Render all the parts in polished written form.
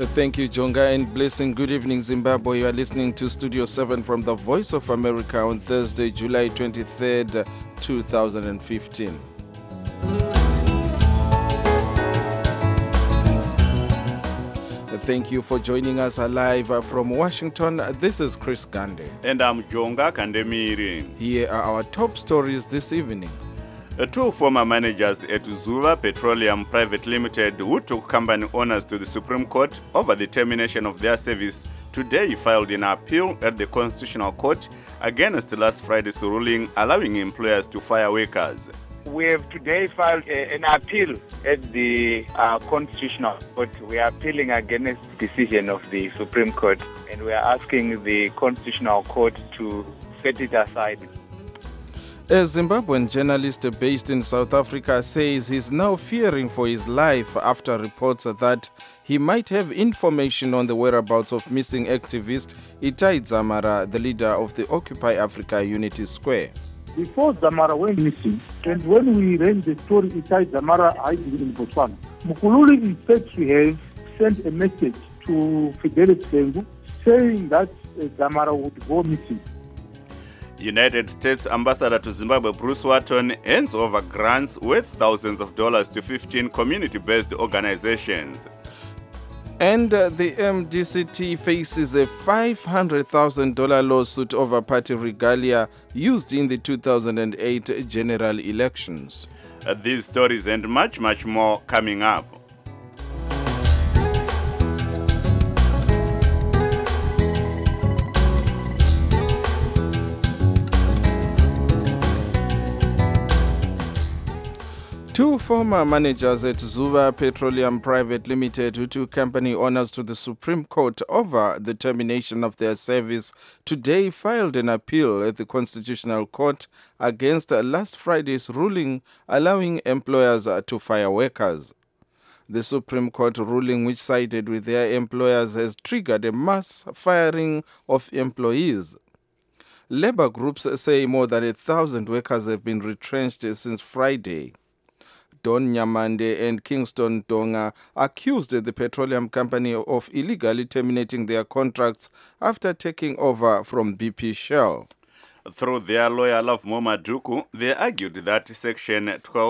Thank you, Jonga, and blessing. Good evening, Zimbabwe. You are listening to Studio 7 from the Voice of America on Thursday, July 23rd, 2015. Thank you for joining us live from Washington. This is Chris Gande. And I'm Jonga Kandemiri. Here are our top stories this evening. Two former managers at Zulu Petroleum Private Limited who took company owners to the Supreme Court over the termination of their service today filed an appeal at the Constitutional Court against last Friday's ruling allowing employers to fire workers. We have today filed an appeal at the Constitutional Court. We are appealing against the decision of the Supreme Court, and we are asking the Constitutional Court to set it aside. A Zimbabwean journalist based in South Africa says he's now fearing for his life after reports that he might have information on the whereabouts of missing activist Itai Dzamara, the leader of the Occupy Africa Unity Square. Before Dzamara went missing, and when we ran the story Itai Dzamara hiding in Botswana, Mukululi is said to have sent a message to Fidelis Sengu saying that Dzamara would go missing. United States Ambassador to Zimbabwe Bruce Watton hands over grants worth thousands of dollars to 15 community-based organizations. And the MDCT faces a $500,000 lawsuit over party regalia used in the 2008 general elections. These stories and much more coming up. Two former managers at Zulu Petroleum Private Limited who took company owners to the Supreme Court over the termination of their service today filed an appeal at the Constitutional Court against last Friday's ruling allowing employers to fire workers. The Supreme Court ruling, which sided with their employers, has triggered a mass firing of employees. Labor groups say more than 1,000 workers have been retrenched since Friday. Don Nyamande and Kingston Donga accused the petroleum company of illegally terminating their contracts after taking over from BP Shell. Through their lawyer Love Momaduku, they argued that Section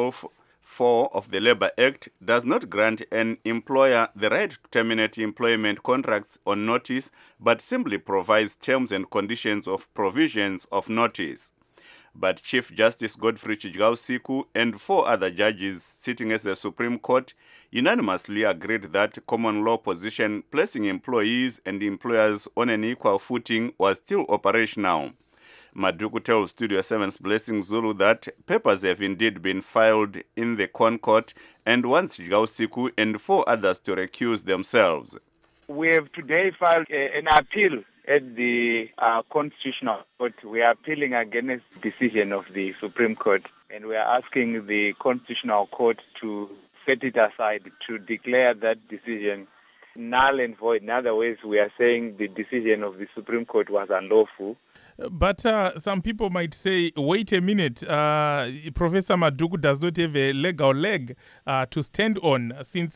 12(4) of the Labour Act does not grant an employer the right to terminate employment contracts on notice, but simply provides terms and conditions of provisions of notice. But Chief Justice Godfrey Chijgausiku and 4 other judges sitting as the Supreme Court unanimously agreed that common law position placing employees and employers on an equal footing was still operational. Maduku tells Studio 7's Blessing Zulu that papers have indeed been filed in the Court and wants Chijgausiku and 4 others to recuse themselves. We have today filed an appeal at the Constitutional Court. We are appealing against the decision of the Supreme Court, and we are asking the Constitutional Court to set it aside, to declare that decision null and void. In other words, we are saying the decision of the Supreme Court was unlawful. But some people might say, wait a minute, Professor Maduku does not have a legal leg to stand on, since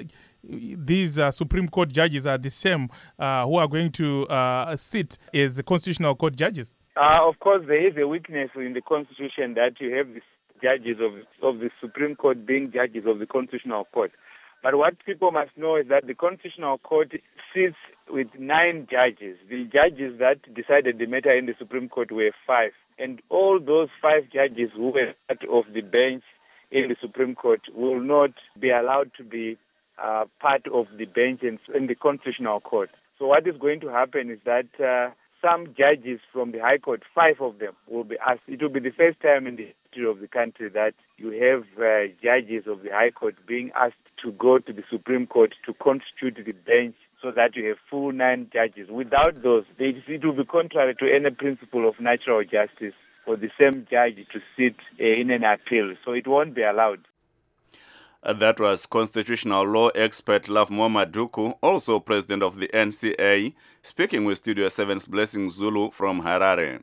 these Supreme Court judges are the same who are going to sit as Constitutional Court judges. Of course, there is a weakness in the Constitution that you have the judges of the Supreme Court being judges of the Constitutional Court. But what people must know is that the Constitutional Court sits with 9 judges. The judges that decided the matter in the Supreme Court were 5. And all those 5 judges who were part of the bench in the Supreme Court will not be allowed to be part of the bench in the Constitutional Court. So what is going to happen is that some judges from the High Court, 5 of them, will be asked. It will be the first time in the history of the country that you have judges of the High Court being asked to go to the Supreme Court to constitute the bench so that you have full 9 judges. Without those, it will be contrary to any principle of natural justice for the same judge to sit in an appeal. So it won't be allowed. That was constitutional law expert Love Momaduku, also president of the NCA, speaking with Studio 7's Blessing Zulu from Harare.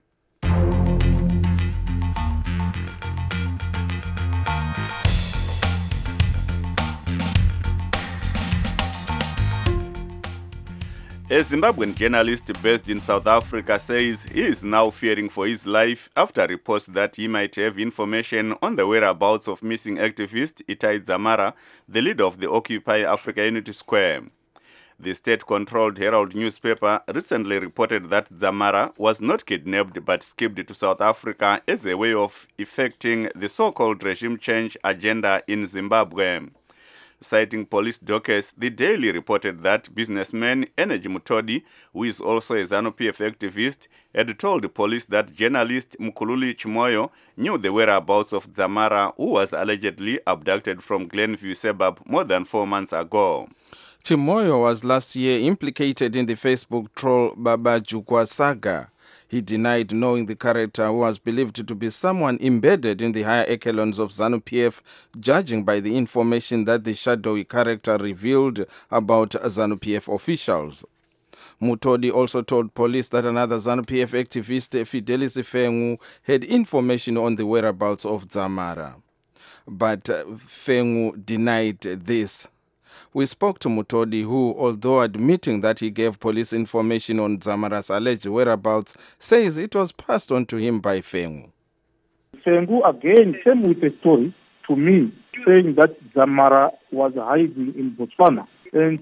A Zimbabwean journalist based in South Africa says he is now fearing for his life after reports that he might have information on the whereabouts of missing activist Itai Dzamara, the leader of the Occupy Africa Unity Square. The state-controlled Herald newspaper recently reported that Dzamara was not kidnapped but skipped to South Africa as a way of effecting the so-called regime change agenda in Zimbabwe. Citing police dockets, the Daily reported that businessman Energy Mutodi, who is also a ZANU-PF activist, had told the police that journalist Mkhululi Chimoyo knew the whereabouts of Dzamara, who was allegedly abducted from Glenview suburb more than 4 months ago. Chimoyo was last year implicated in the Facebook troll Baba Jukwa saga. He denied knowing the character, who was believed to be someone embedded in the higher echelons of ZANU-PF, judging by the information that the shadowy character revealed about ZANU-PF officials. Mutodi also told police that another ZANU-PF activist, Fidelis Fengu, had information on the whereabouts of Dzamara. But Fengu denied this. We spoke to Mutodi, who, although admitting that he gave police information on Dzamara's alleged whereabouts, says it was passed on to him by Fengu. Fengu again came with a story to me saying that Dzamara was hiding in Botswana. And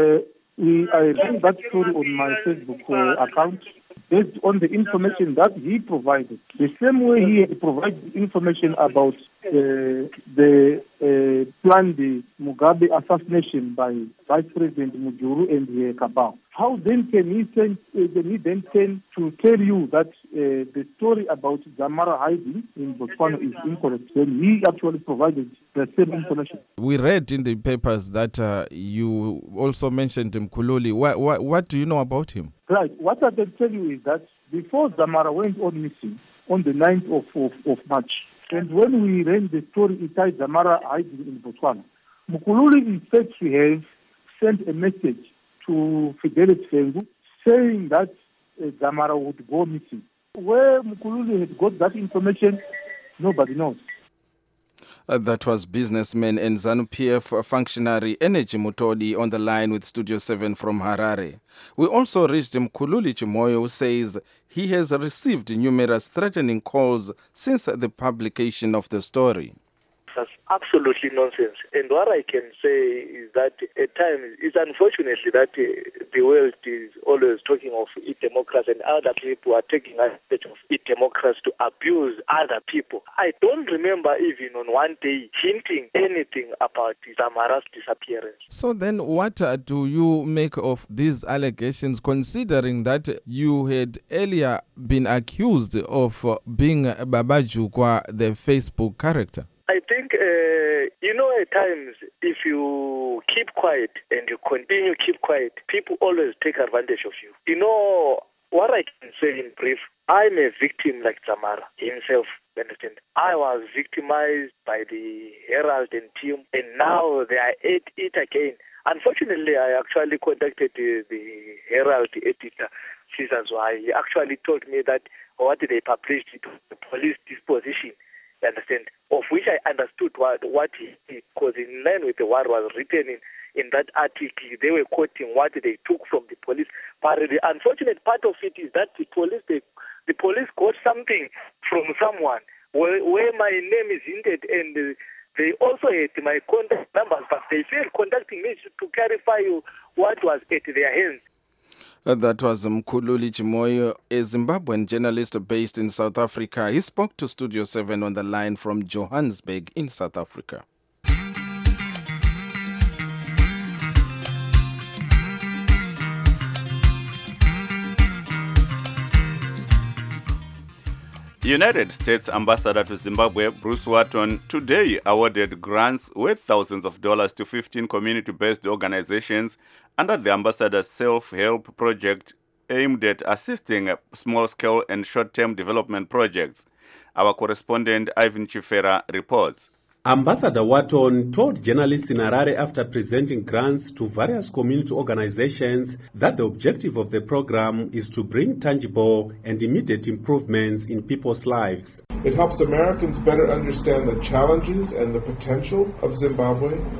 I read that story on my Facebook account based on the information that he provided. The same way he had provided information about the planned Mugabe assassination by Vice President Mujuru and the cabal. How then can he then tend to tell you that the story about Dzamara hiding in Botswana is incorrect when he actually provided the same information? We read in the papers that you also mentioned Mkhululi. What do you know about him? Right. What I can tell you is that before Dzamara went on missing on the 9th of March, and when we ran the story Itai Dzamara hiding in Botswana, Mkhululi in fact we have sent a message to Fidelis Fengu saying that Dzamara would go missing. Where Mkhululi had got that information, nobody knows. That was businessman and ZANU-PF functionary Energy Mutodi on the line with Studio 7 from Harare. We also reached Mkhululi Chimoyo, who says he has received numerous threatening calls since the publication of the story. That's absolutely nonsense. And what I can say is that at times it's unfortunately that the world is always talking of e-democracy and other people are taking advantage of e-democracy to abuse other people. I don't remember even on one day hinting anything about Dzamara's disappearance. So then what do you make of these allegations, considering that you had earlier been accused of being Baba Jukwa, the Facebook character? I think, at times, if you keep quiet and you continue keep quiet, people always take advantage of you. What I can say in brief, I'm a victim like Dzamara himself, understand? I was victimized by the Herald and team, and now they are at it again. Unfortunately, I actually contacted the Herald editor, Cesar Zwai. He actually told me that what they published it was the police disposition, understand, of which I understood what he did, because in line with what was written in that article, they were quoting what they took from the police. But the unfortunate part of it is that the police got something from someone where my name is hinted, and they also had my contact numbers, but they failed contacting me to clarify what was at their hands. That was Mkhululi Chimoyo, a Zimbabwean journalist based in South Africa. He spoke to Studio 7 on the line from Johannesburg in South Africa. United States Ambassador to Zimbabwe, Bruce Watton, today awarded grants worth thousands of dollars to 15 community-based organizations under the ambassador's self-help project aimed at assisting small-scale and short-term development projects. Our correspondent Ivan Chifera reports. Ambassador Watton told journalists in Harare after presenting grants to various community organizations that the objective of the program is to bring tangible and immediate improvements in people's lives. It helps Americans better understand the challenges and the potential of Zimbabwe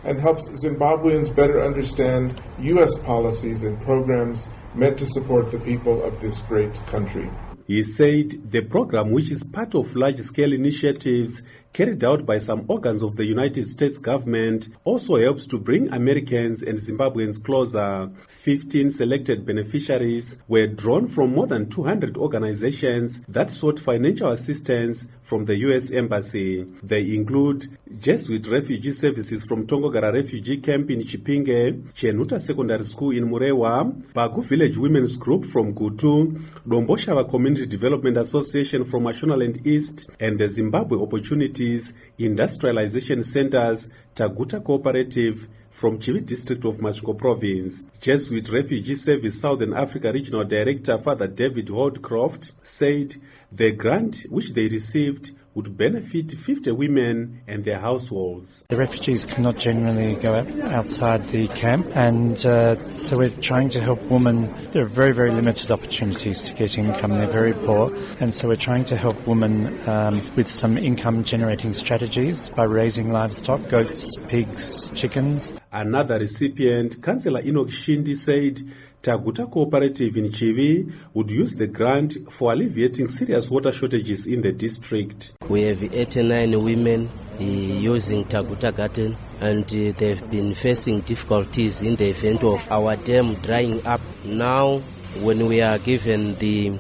and helps Zimbabweans better understand U.S. policies and programs meant to support the people of this great country. He said the program, which is part of large-scale initiatives carried out by some organs of the United States government, also helps to bring Americans and Zimbabweans closer. 15 selected beneficiaries were drawn from more than 200 organizations that sought financial assistance from the U.S. Embassy. They include Jesuit Refugee Services from Tongogara Refugee Camp in Chipinge, Chenuta Secondary School in Murewa, Bagu Village Women's Group from Gutu, Domboshava Community Development Association from Mashonaland East, and the Zimbabwe Opportunities Industrialization Centers, Taguta Cooperative, from Chivi District of Machungo Province. Jesuit Refugee Service Southern Africa Regional Director Father David Holdcroft said the grant which they received would benefit 50 women and their households. The refugees cannot generally go outside the camp, and so we're trying to help women. There are very, very limited opportunities to get income. They're very poor, and so we're trying to help women with some income-generating strategies by raising livestock, goats, pigs, chickens. Another recipient, Councillor Enoch Shindi, said Taguta Cooperative in Chivi would use the grant for alleviating serious water shortages in the district. We have 89 women using Taguta Garden, and they've been facing difficulties in the event of our dam drying up. Now, when we are given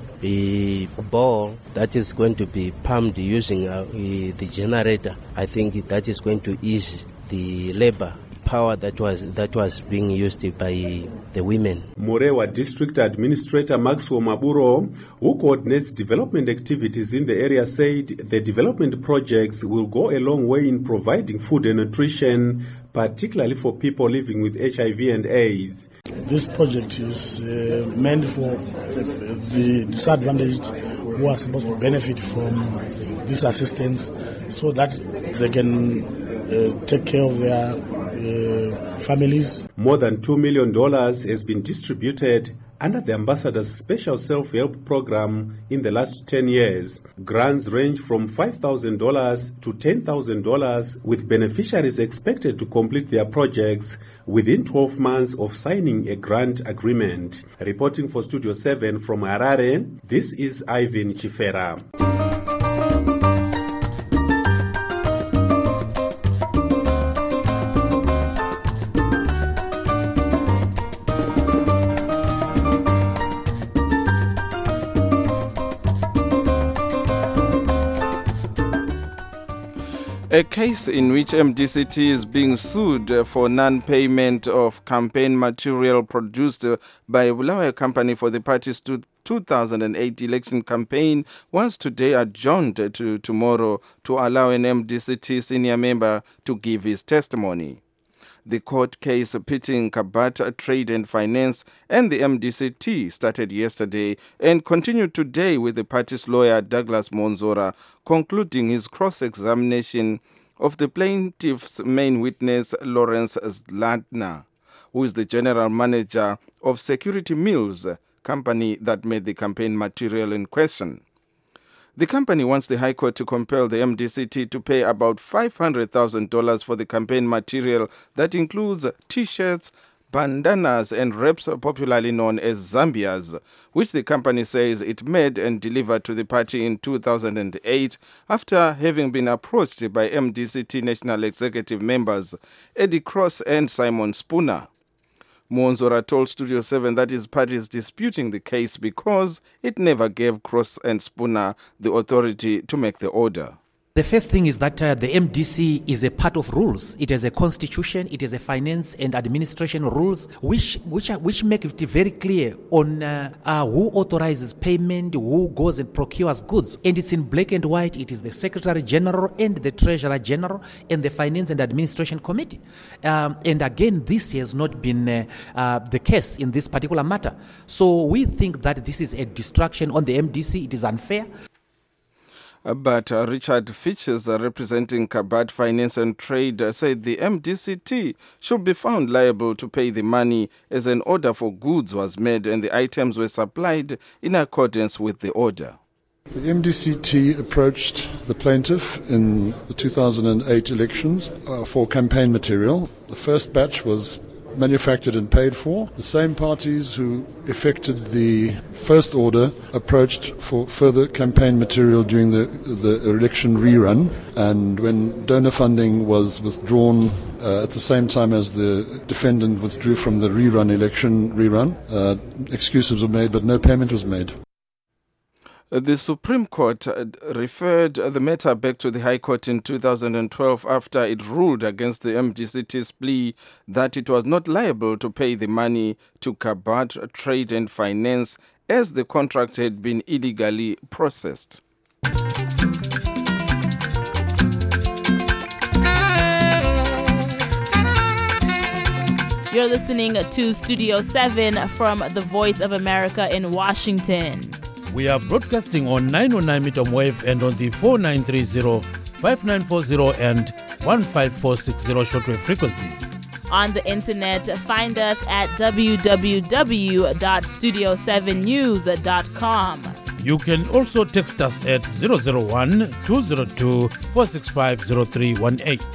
the ball that is going to be pumped using the generator, I think that is going to ease the labor power that was being used by the women. Murewa District Administrator Maxwell Maburo, who coordinates development activities in the area, said the development projects will go a long way in providing food and nutrition, particularly for people living with HIV and AIDS. This project is meant for the disadvantaged who are supposed to benefit from this assistance so that they can take care of their families. More than $2 million has been distributed under the Ambassador's Special Self-Help Program in the last 10 years. Grants range from $5,000 to $10,000, with beneficiaries expected to complete their projects within 12 months of signing a grant agreement. Reporting for Studio 7 from Harare, this is Ivan Chifera. A case in which MDCT is being sued for non-payment of campaign material produced by a Bulawayo company for the party's 2008 election campaign was today adjourned to tomorrow to allow an MDCT senior member to give his testimony. The court case pitting Kabata Trade and Finance and the MDCT started yesterday and continued today with the party's lawyer Douglas Monzora concluding his cross-examination of the plaintiff's main witness Lawrence Zlatner, who is the general manager of Security Mills, company that made the campaign material in question. The company wants the High Court to compel the MDCT to pay about $500,000 for the campaign material that includes T-shirts, bandanas and wraps popularly known as Zambias, which the company says it made and delivered to the party in 2008 after having been approached by MDCT National Executive members Eddie Cross and Simon Spooner. Monzora told Studio 7 that his party is disputing the case because it never gave Cross and Spooner the authority to make the order. The first thing is that the MDC is a part of rules. It has a constitution, it has a finance and administration rules, which make it very clear on who authorizes payment, who goes and procures goods. And it's in black and white. It is the Secretary General and the Treasurer General and the Finance and Administration Committee. And again, this has not been the case in this particular matter. So we think that this is a distraction on the MDC. It is unfair. But Richard Fitches, representing Kabat Finance and Trade, said the MDCT should be found liable to pay the money as an order for goods was made and the items were supplied in accordance with the order. The MDCT approached the plaintiff in the 2008 elections for campaign material. The first batch was manufactured and paid for. The same parties who effected the first order approached for further campaign material during the election rerun, and when donor funding was withdrawn at the same time as the defendant withdrew from the election rerun, excuses were made but no payment was made. The Supreme Court referred the matter back to the High Court in 2012 after it ruled against the MDCT's plea that it was not liable to pay the money to Kabat Trade and Finance as the contract had been illegally processed. You're listening to Studio 7 from the Voice of America in Washington. We are broadcasting on 909 meter wave and on the 4930, 5940 and 15460 shortwave frequencies. On the internet, find us at www.studio7news.com. You can also text us at 001-202-465-0318.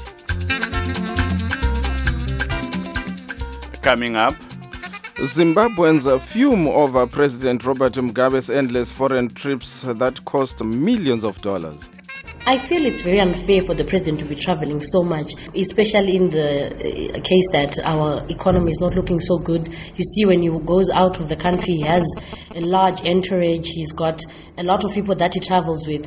Coming up, Zimbabweans fume over President Robert Mugabe's endless foreign trips that cost millions of dollars. I feel it's very unfair for the president to be traveling so much, especially in the case that our economy is not looking so good. You see, when he goes out of the country, he has a large entourage, he's got a lot of people that he travels with.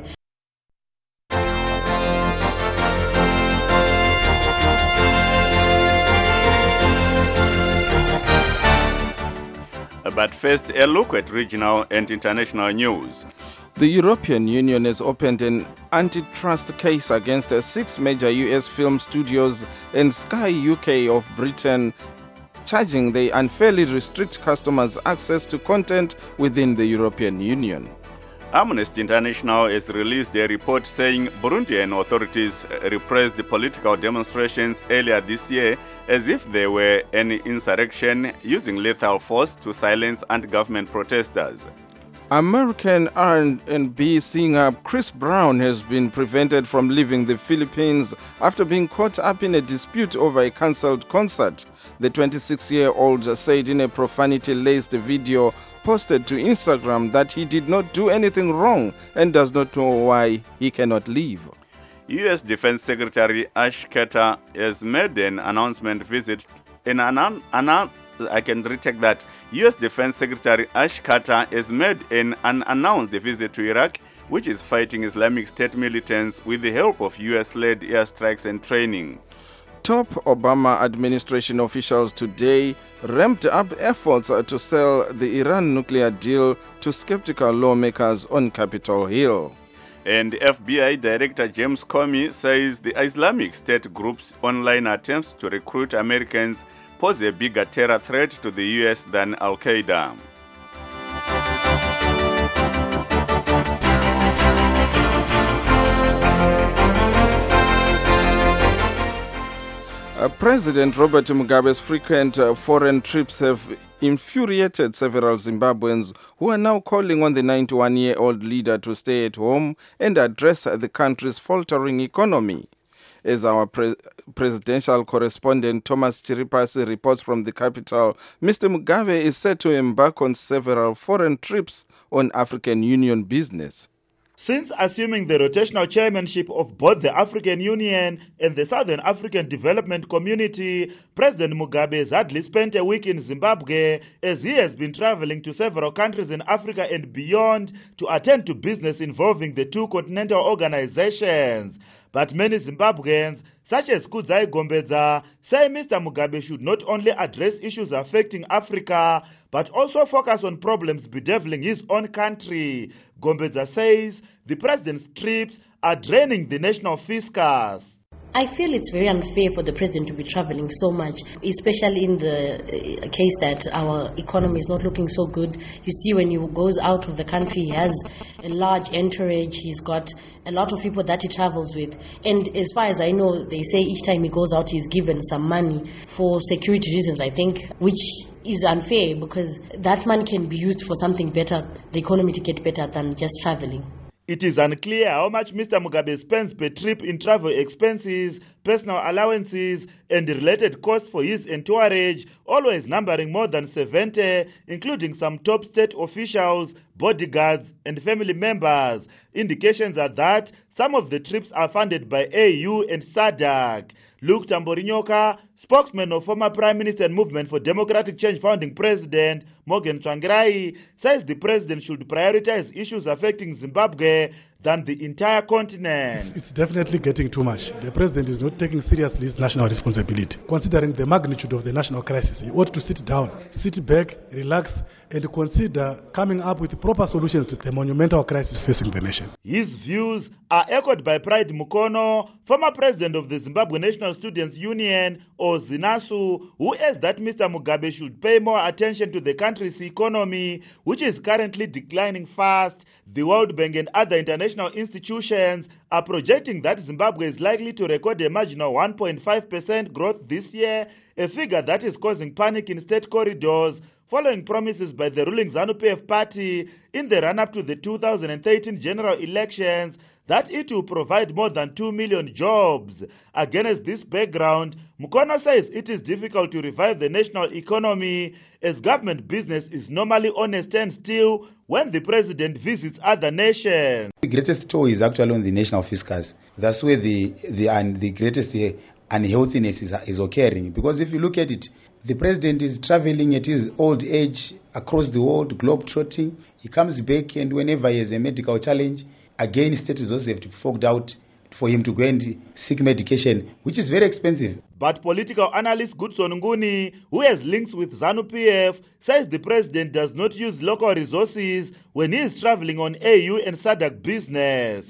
But first, a look at regional and international news. The European Union has opened an antitrust case against 6 major US film studios and Sky UK of Britain, charging they unfairly restrict customers' access to content within the European Union. Amnesty International has released a report saying Burundian authorities repressed the political demonstrations earlier this year as if they were an insurrection, using lethal force to silence anti-government protesters. American R&B singer Chris Brown has been prevented from leaving the Philippines after being caught up in a dispute over a cancelled concert. The 26-year-old said in a profanity-laced video posted to Instagram that he did not do anything wrong and does not know why he cannot leave. U.S. Defense Secretary Ash Carter has made an announcement visit. U.S. Defense Secretary Ash Carter has made an unannounced visit to Iraq, which is fighting Islamic State militants with the help of U.S.-led airstrikes and training. Top Obama administration officials today ramped up efforts to sell the Iran nuclear deal to skeptical lawmakers on Capitol Hill. And FBI Director James Comey says the Islamic State group's online attempts to recruit Americans pose a bigger terror threat to the U.S. than Al-Qaeda. President Robert Mugabe's frequent foreign trips have infuriated several Zimbabweans who are now calling on the 91-year-old leader to stay at home and address the country's faltering economy. As our presidential correspondent Thomas Chiripasi reports from the capital, Mr. Mugabe is set to embark on several foreign trips on African Union business. Since assuming the rotational chairmanship of both the African Union and the Southern African Development Community, President Mugabe has hardly spent a week in Zimbabwe, as he has been traveling to several countries in Africa and beyond to attend to business involving the two continental organizations. But many Zimbabweans, such as Kudzai Gombedza, say Mr. Mugabe should not only address issues affecting Africa, but also focus on problems bedeviling his own country. Gombedza says the president's trips are draining the national fiscus. I feel it's very unfair for the president to be traveling so much, especially in the case that our economy is not looking so good. You see, when he goes out of the country, he has a large entourage, he's got a lot of people that he travels with. And as far as I know, they say each time he goes out, he's given some money for security reasons, I think, which is unfair because that money can be used for something better, the economy to get better than just traveling. It is unclear how much Mr. Mugabe spends per trip in travel expenses, personal allowances, and related costs for his entourage, always numbering more than 70, including some top state officials, bodyguards, and family members. Indications are that some of the trips are funded by AU and SADC. Luke Tamborinyoka, spokesman of former Prime Minister and Movement for Democratic Change founding president Morgan Tsvangirai, says the president should prioritize issues affecting Zimbabwe than the entire continent. It's definitely getting too much. The president is not taking seriously his national responsibility. Considering the magnitude of the national crisis, he ought to sit down, sit back, relax, and consider coming up with proper solutions to the monumental crisis facing the nation. His views are echoed by Pride Mukono, former president of the Zimbabwe National Students Union, or ZINASU, who says that Mr. Mugabe should pay more attention to the country's economy, which is currently declining fast. The World Bank and other international institutions are projecting that Zimbabwe is likely to record a marginal 1.5% growth this year, a figure that is causing panic in state corridors, following promises by the ruling ZANU-PF party in the run-up to the 2013 general elections that it will provide more than 2 million jobs. Against this background, Mukono says it is difficult to revive the national economy as government business is normally on a standstill when the president visits other nations. The greatest toll is actually on the national fiscus. That's where the greatest unhealthiness is occurring. Because if you look at it, the president is traveling at his old age across the world, globe-trotting. He comes back, and whenever he has a medical challenge, again, state resources have to be forked out for him to go and seek medication, which is very expensive. But political analyst Goodson Nguni, who has links with ZANU-PF, says the president does not use local resources when he is traveling on AU and SADC business.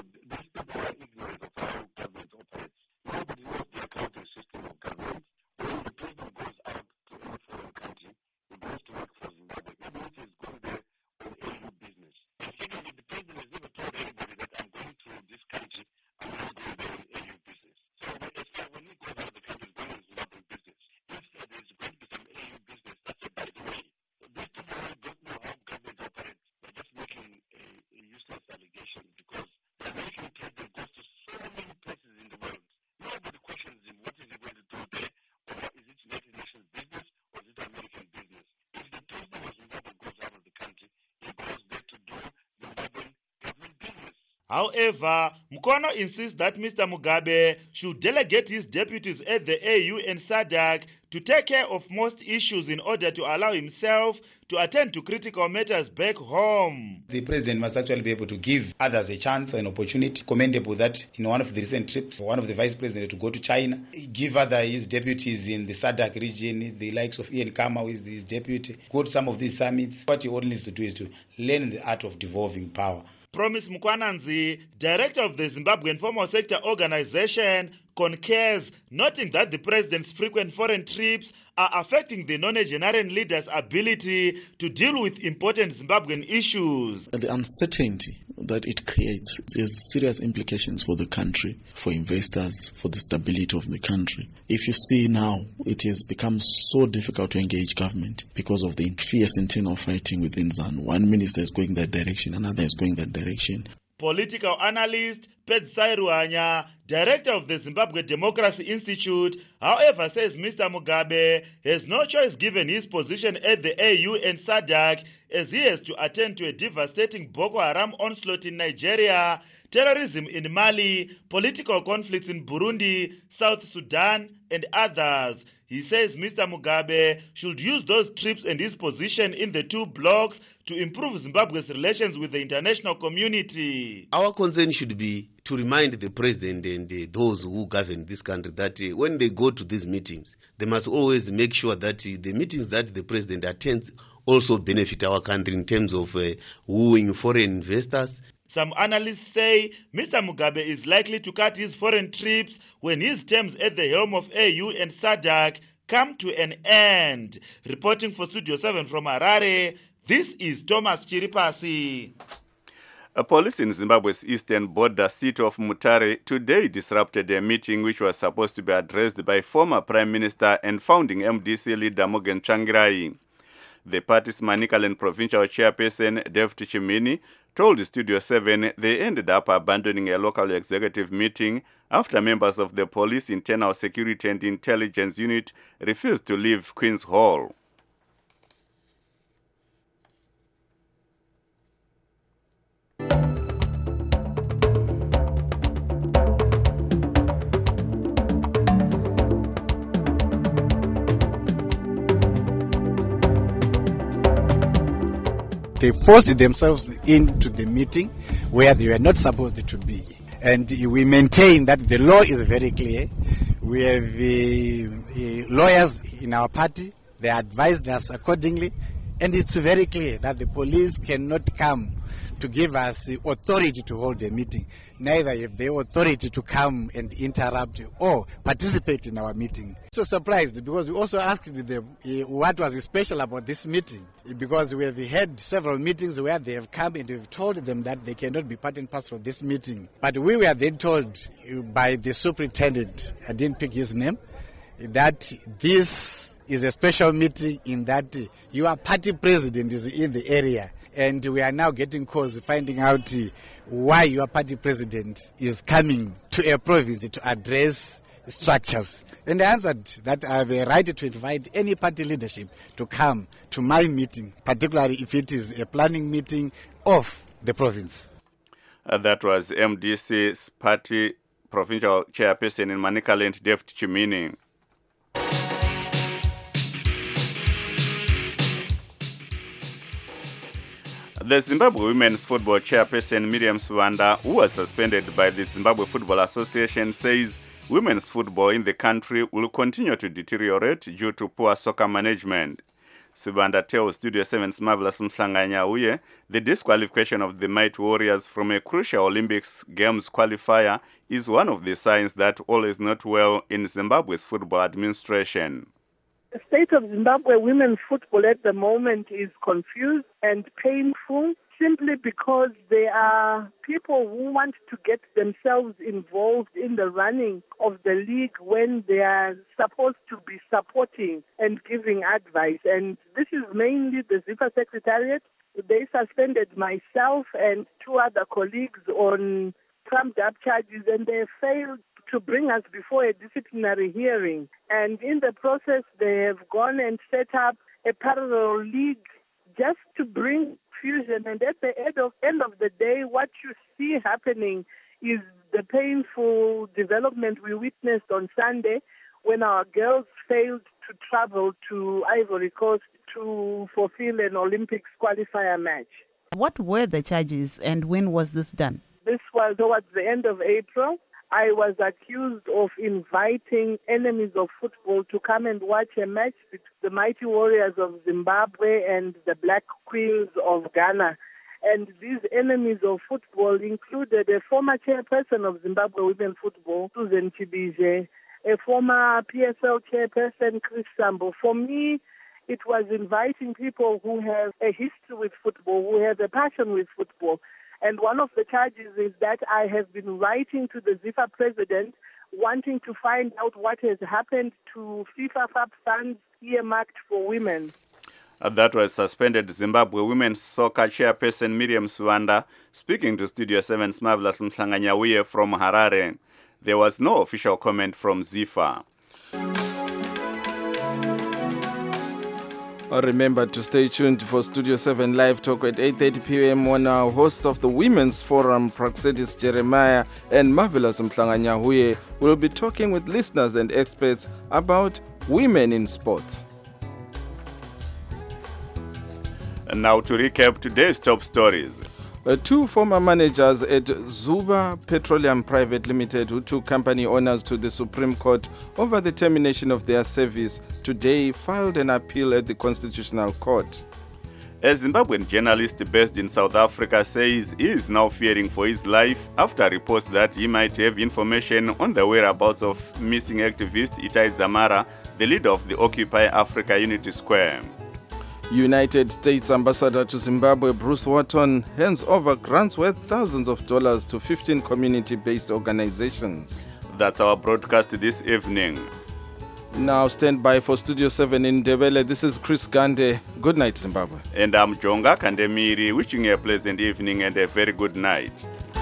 However, Mukono insists that Mr. Mugabe should delegate his deputies at the AU and SADC to take care of most issues in order to allow himself to attend to critical matters back home. The president must actually be able to give others a chance, an opportunity. Commendable that in one of the recent trips, one of the vice presidents to go to China, give his deputies in the SADC region, the likes of Ian Kama, who is his deputy, go to some of these summits. What he only needs to do is to learn the art of devolving power. Promise Mukwananzi, director of the Zimbabwean Formal Sector Organization, concurs, noting that the president's frequent foreign trips are affecting the nonagenarian leader's ability to deal with important Zimbabwean issues. The uncertainty that it creates has serious implications for the country, for investors, for the stability of the country. If you see now, it has become so difficult to engage government because of the fierce internal fighting within ZANU. One minister is going that direction, another is going that direction. Political analyst Pedzai Ruanya, director of the Zimbabwe Democracy Institute, however, says Mr. Mugabe has no choice given his position at the AU and SADC as he has to attend to a devastating Boko Haram onslaught in Nigeria, terrorism in Mali, political conflicts in Burundi, South Sudan, and others. He says Mr. Mugabe should use those trips and his position in the two blocs to improve Zimbabwe's relations with the international community. Our concern should be to remind the president and those who govern this country that when they go to these meetings, they must always make sure that the meetings that the president attends also benefit our country in terms of wooing foreign investors. Some analysts say Mr. Mugabe is likely to cut his foreign trips when his terms at the helm of AU and SADC come to an end. Reporting for Studio 7 from Harare, this is Thomas Chiripasi. Police in Zimbabwe's eastern border city of Mutare today disrupted a meeting which was supposed to be addressed by former Prime Minister and founding MDC leader Morgan Tsvangirai. The party's Manicaland provincial chairperson, David Chimini, told Studio 7 they ended up abandoning a local executive meeting after members of the police internal security and intelligence unit refused to leave Queen's Hall. They forced themselves into the meeting where they were not supposed to be. And we maintain that the law is very clear. We have lawyers in our party. They advised us accordingly. And it's very clear that the police cannot come to give us the authority to hold the meeting. Neither have the authority to come and interrupt or participate in our meeting. So surprised because we also asked them what was special about this meeting, because we have had several meetings where they have come and we've told them that they cannot be part and parcel of this meeting. But we were then told by the superintendent, I didn't pick his name, that this is a special meeting in that your party president is in the area. And we are now getting calls finding out why your party president is coming to a province to address structures. And I answered that I have a right to invite any party leadership to come to my meeting, particularly if it is a planning meeting of the province. That was MDC's party provincial chairperson in Manicaland, David Chimini. The Zimbabwe women's football chairperson Miriam Swanda, who was suspended by the Zimbabwe Football Association, says women's football in the country will continue to deteriorate due to poor soccer management. Swanda tells Studio 7's Marvelous Mhlanganya the disqualification of the Mighty Warriors from a crucial Olympics Games qualifier is one of the signs that all is not well in Zimbabwe's football administration. The state of Zimbabwe women's football at the moment is confused and painful simply because there are people who want to get themselves involved in the running of the league when they are supposed to be supporting and giving advice. And this is mainly the ZIFA Secretariat. They suspended myself and two other colleagues on trumped-up charges, and they failed to bring us before a disciplinary hearing. And in the process, they have gone and set up a parallel league just to bring fusion. And at the end of the day, what you see happening is the painful development we witnessed on Sunday when our girls failed to travel to Ivory Coast to fulfill an Olympics qualifier match. What were the charges and when was this done? This was towards the end of April. I was accused of inviting enemies of football to come and watch a match between the Mighty Warriors of Zimbabwe and the Black Queens of Ghana. And these enemies of football included a former chairperson of Zimbabwe Women Football, Susan Chibije, a former PSL chairperson, Chris Sambo. For me, it was inviting people who have a history with football, who have a passion with football. And one of the charges is that I have been writing to the ZIFA president wanting to find out what has happened to FIFA FAB funds earmarked for women. That was suspended Zimbabwe women's soccer chairperson Miriam Swanda speaking to Studio 7's Marvelous Mhlanganya from Harare. There was no official comment from ZIFA. Remember to stay tuned for Studio 7 Live Talk at 8:30 p.m. when our hosts of the Women's Forum, Praxedis Jeremiah and Marvelous Mhlanganya will be talking with listeners and experts about women in sports. And now to recap today's top stories. Two former managers at Zuba Petroleum Private Limited who took company owners to the Supreme Court over the termination of their service today filed an appeal at the Constitutional Court. A Zimbabwean journalist based in South Africa says he is now fearing for his life after reports that he might have information on the whereabouts of missing activist Itai Dzamara, the leader of the Occupy Africa Unity Square. United States Ambassador to Zimbabwe Bruce Wharton hands over grants worth thousands of dollars to 15 community-based organizations. That's our broadcast this evening. Now stand by for Studio 7 in Ndebele. This is Chris Gande. Good night, Zimbabwe. And I'm Jonga Kandemiri, wishing you a pleasant evening and a very good night.